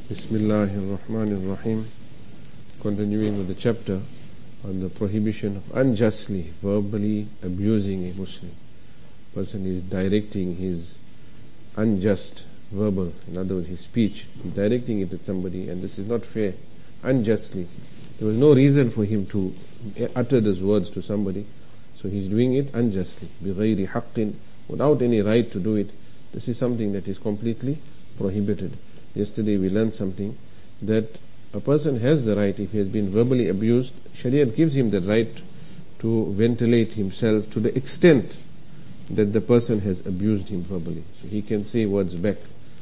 Bismillahir Rahmanir Rahim. Continuing with the chapter on the prohibition of unjustly, verbally abusing a Muslim. Person is directing his unjust verbal, in other words his speech, he's directing it at somebody, and this is not fair, unjustly. There was no reason for him to utter these words to somebody, so he's doing it unjustly, بِغَيْرِ حَقٍّ, without any right to do it. This is something that is completely prohibited. Yesterday we learned something, that a person has the right, if he has been verbally abused, Shariat gives him the right to ventilate himself to the extent that the person has abused him verbally. So he can say words back.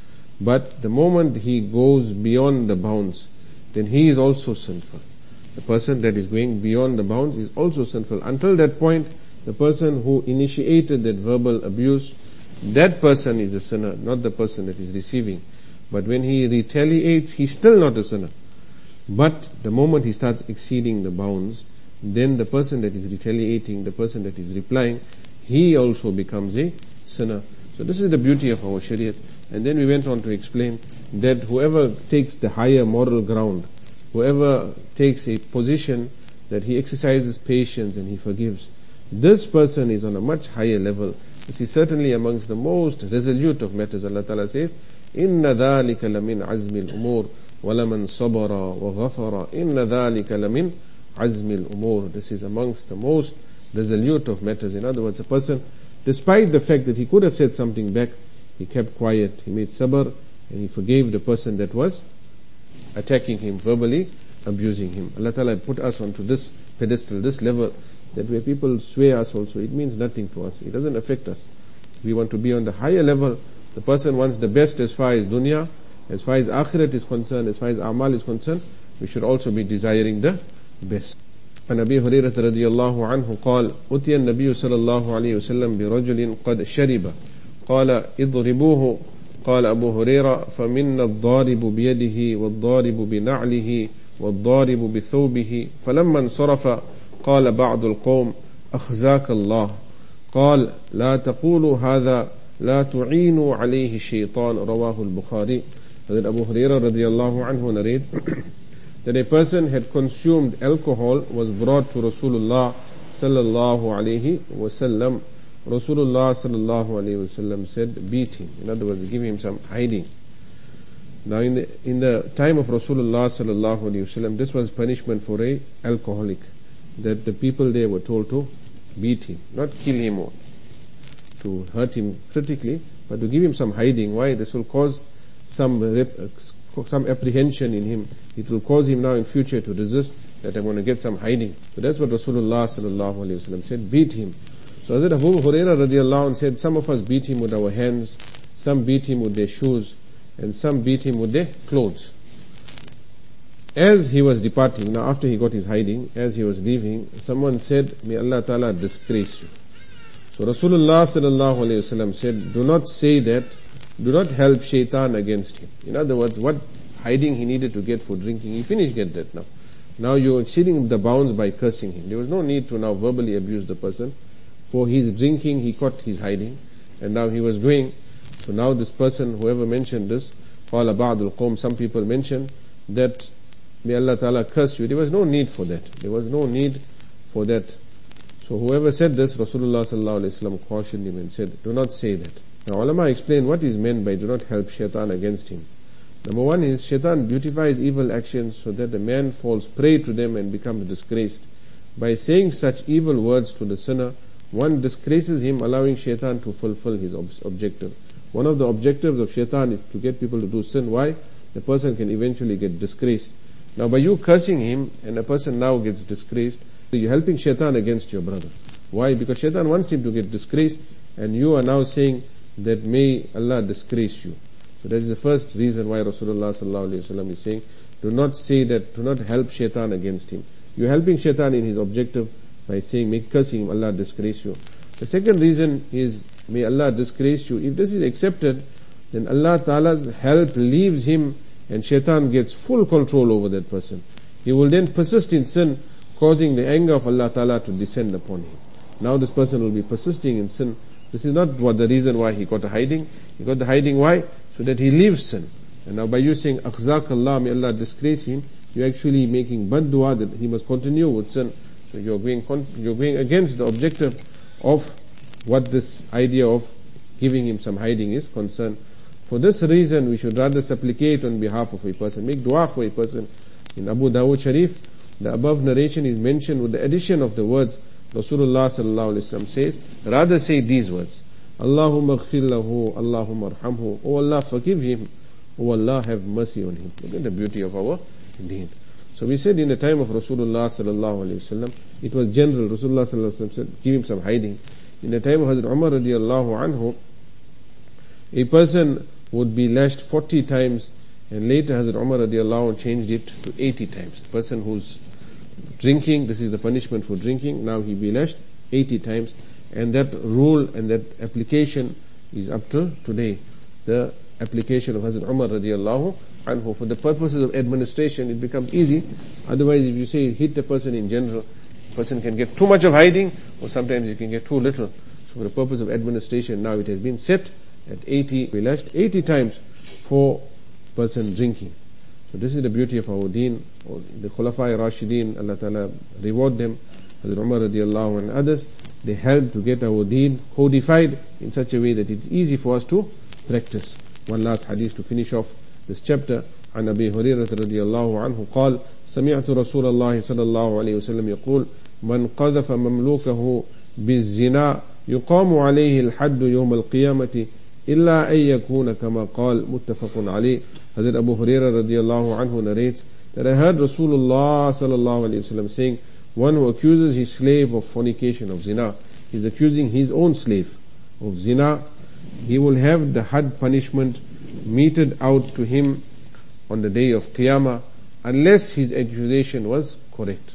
But the moment he goes beyond the bounds, then he is also sinful. The person that is going beyond the bounds is also sinful. Until that point, the person who initiated that verbal abuse, that person is a sinner, not the person that is receiving. But when he retaliates, he's still not a sinner. But the moment he starts exceeding the bounds, then the person that is retaliating, the person that is replying, he also becomes a sinner. So this is the beauty of our Shariat. And then we went on to explain that whoever takes the higher moral ground, whoever takes a position that he exercises patience and he forgives, this person is on a much higher level. This is certainly amongst the most resolute of matters. Allah Ta'ala says, إِنَّ ذَلِكَ لَمِنْ عَزْمِ الْأُمُورِ وَلَمَنْ صَبَرَ وَغَفَرَ إِنَّ ذَلِكَ لَمِنْ عَزْمِ الْأُمُورِ. This is amongst the most resolute of matters. In other words, a person, despite the fact that he could have said something back, he kept quiet, he made sabr, and he forgave the person that was attacking him, verbally abusing him. Allah Ta'ala put us onto this pedestal, this level, that where people swear us also, it means nothing to us. It doesn't affect us. We want to be on the higher level. The person wants the best as far as dunya, as far as akhirat is concerned, as far as amal is concerned, we should also be desiring the best. عن أبي هريرة رضي الله عنه قال أتي النبي صلى الله عليه وسلم برجل قد شرب قال اضربوه قال أبو هريرة فمنا الضارب بيده والضارب بنعله والضارب بثوبه فلما انصرف قال بعض القوم أخزاك الله قال لا تقولوا هذا لا تعينوا عليه الشيطان رواه البخاري. That Abu Hurairah radiallahu anhu narrates that a person had consumed alcohol, was brought to Rasulullah sallallahu alayhi wasallam. Rasulullah sallallahu alayhi wasallam said, beat him. In other words, give him some hiding. Now in the time of Rasulullah sallallahu alayhi wasallam, this was punishment for a alcoholic, that the people there were told to beat him, not kill him or to hurt him critically, but to give him some hiding. Why? This will cause some apprehension in him. It will cause him now in future to resist, that I'm going to get some hiding. So that's what Rasulullah sallallahu alayhi wasallam said, beat him. So Hazrat Abu Hurairah radiallahu anhu said, some of us beat him with our hands, some beat him with their shoes, and some beat him with their clothes. As he was departing, now after he got his hiding, as he was leaving, someone said, may Allah Ta'ala disgrace you. So Rasulullah sallallahu alayhi wasallam said, do not say that, do not help shaitan against him. In other words, what hiding he needed to get for drinking, he finished get that now. Now you're exceeding the bounds by cursing him. There was no need to now verbally abuse the person. For his drinking, he caught his hiding, and now he was going. So now this person, whoever mentioned this, قَالَ بَعْضُ الْقَوْمِ, some people mentioned that, may Allah Ta'ala curse you. There was no need for that. There was no need for that. So whoever said this, Rasulullah sallallahu alayhi wa sallam cautioned him and said, do not say that. Now ulama explain what is meant by do not help shaitan against him. Number one is, shaitan beautifies evil actions so that the man falls prey to them and becomes disgraced. By saying such evil words to the sinner, one disgraces him, allowing shaitan to fulfill his objective. One of the objectives of shaitan is to get people to do sin. Why? The person can eventually get disgraced. Now by you cursing him, and a person now gets disgraced, you're helping shaitan against your brother. Why? Because shaitan wants him to get disgraced, and you are now saying that may Allah disgrace you. So that is the first reason why Rasulullah sallallahu alayhi wa sallam is saying, do not say that, do not help shaitan against him. You're helping shaitan in his objective by saying, may cursing him, Allah disgrace you. The second reason is, may Allah disgrace you. If this is accepted, then Allah Ta'ala's help leaves him, and shaitan gets full control over that person. He will then persist in sin, causing the anger of Allah Ta'ala to descend upon him. Now this person will be persisting in sin. This is not what the reason why he got a hiding. He got the hiding why? So that he leaves sin. And now by you saying, Akhzak Allah, may Allah disgrace him, you're actually making bad dua that he must continue with sin. So you're going against the objective of what this idea of giving him some hiding is concerned. For this reason, we should rather supplicate on behalf of a person, make dua for a person. In Abu Dawud Sharif, the above narration is mentioned with the addition of the words Rasulullah sallallahu alaihi wasallam says, rather say these words, Allahumma ghfir lahu, Allahumma arhamhu, O Allah forgive him, O Allah have mercy on him. Look at the beauty of our deen. So we said in the time of Rasulullah sallallahu alaihi wasallam, it was general. Rasulullah sallallahu alaihi wasallam said, give him some hiding. In the time of Hazrat Umar radiallahu anhu, a person would be lashed 40 times, and later Hazrat Umar radiallahu anhu changed it to 80 times. The person who's drinking, this is the punishment for drinking, now he be lashed 80 times, and that rule and that application is up to today. The application of Hazrat Umar radiallahu anhu, for the purposes of administration, it becomes easy. Otherwise, if you say hit a person in general, a person can get too much of hiding, or sometimes you can get too little. So for the purpose of administration, now it has been set at 80, be lashed 80 times for person drinking. So this is the beauty of our deen. The Khulafai Rashideen, Allah Ta'ala reward them, Hazrat Umar radiallahu and others, they help to get our deen codified in such a way that it's easy for us to practice. One last hadith to finish off this chapter. عن أبي هريرة رضي الله عنه قال سمعت رسول الله صلى الله عليه وسلم يقول من قذف مملوكه بالزنا يقام عليه الحد يوم القيامة إلا أن يكون كما قال متفق عليه. Hazrat Abu Hurairah radiallahu anhu narrates that I heard Rasulullah sallallahu alayhi wasallam saying, one who accuses his slave of fornication, of zina, is accusing his own slave of zina, he will have the had punishment meted out to him on the day of Qiyamah, unless his accusation was correct.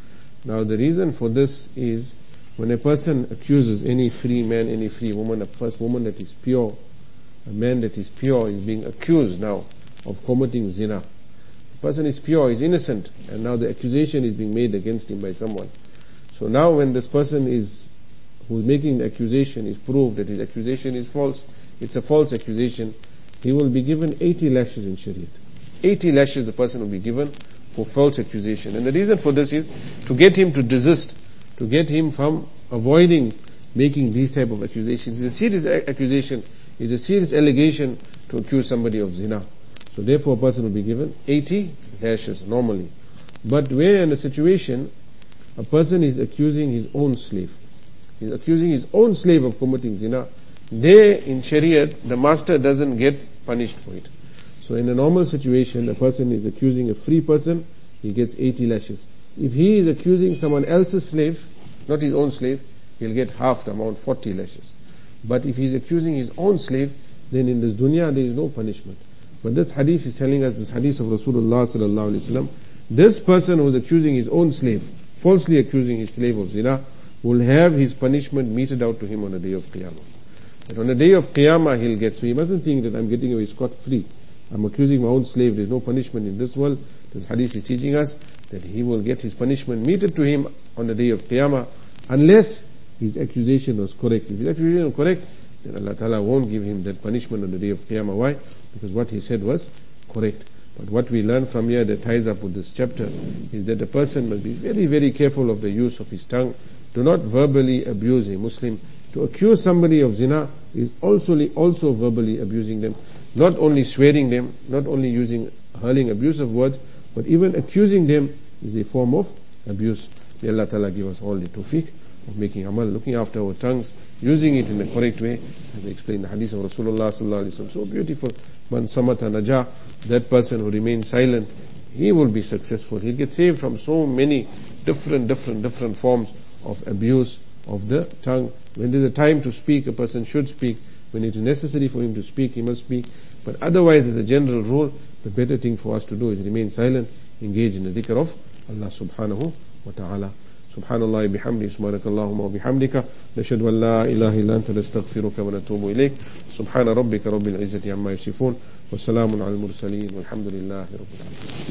Now the reason for this is, when a person accuses any free man, any free woman, a first woman that is pure, a man that is pure is being accused now of committing zina. The person is pure, is innocent, and now the accusation is being made against him by someone. So now when this person who is making the accusation is proved that his accusation is false, it's a false accusation, he will be given 80 lashes in Shariat. 80 lashes the person will be given for false accusation. And the reason for this is to get him to desist, to get him from avoiding making these type of accusations. It's a serious accusation, it's a serious allegation to accuse somebody of zina. So therefore a person will be given 80 lashes normally. But where in a situation a person is accusing his own slave, he's accusing his own slave of committing zina, there in Shariat the master doesn't get punished for it. So in a normal situation, a person is accusing a free person, he gets 80 lashes. If he is accusing someone else's slave, not his own slave, he'll get half the amount, 40 lashes. But if he's accusing his own slave, then in this dunya there is no punishment. But this hadith is telling us, this hadith of Rasulullah sallallahu alaihi wasallam, this person who is accusing his own slave, falsely accusing his slave of zina, will have his punishment meted out to him on the day of Qiyamah. And on the day of Qiyamah he'll get, so he mustn't think that I'm getting away scot-free. I'm accusing my own slave, there's no punishment in this world. This hadith is teaching us that he will get his punishment meted to him on the day of Qiyamah, unless his accusation was correct. If his accusation was correct, then Allah Ta'ala won't give him that punishment on the day of Qiyamah. Why? Because what he said was correct. But what we learn from here that ties up with this chapter is that a person must be very, very careful of the use of his tongue. Do not verbally abuse a Muslim. To accuse somebody of zina is also verbally abusing them. Not only swearing them, not only hurling abusive words, but even accusing them is a form of abuse. May Allah Ta'ala give us all the tawfiq of making amal, looking after our tongues, using it in the correct way. As I explained the hadith of Rasulullah sallallahu alaihi wasallam, so beautiful. Man samata najah, that person who remains silent, he will be successful. He'll get saved from so many different forms of abuse of the tongue. When there's a time to speak, a person should speak. When it is necessary for him to speak, he must speak. But otherwise, as a general rule, the better thing for us to do is remain silent, engage in the dhikr of Allah subhanahu wa ta'ala. Subhanallah bihamdi, subhanakallahumma wa bihamdika, nashhadu an la ilaha illa anta nastaghfiruka wa natubu ilayk. Subhana rabbika rabbil izzati amma yasifun, wa salamun al mursaleen, walhamdulillahi rabbil alamin.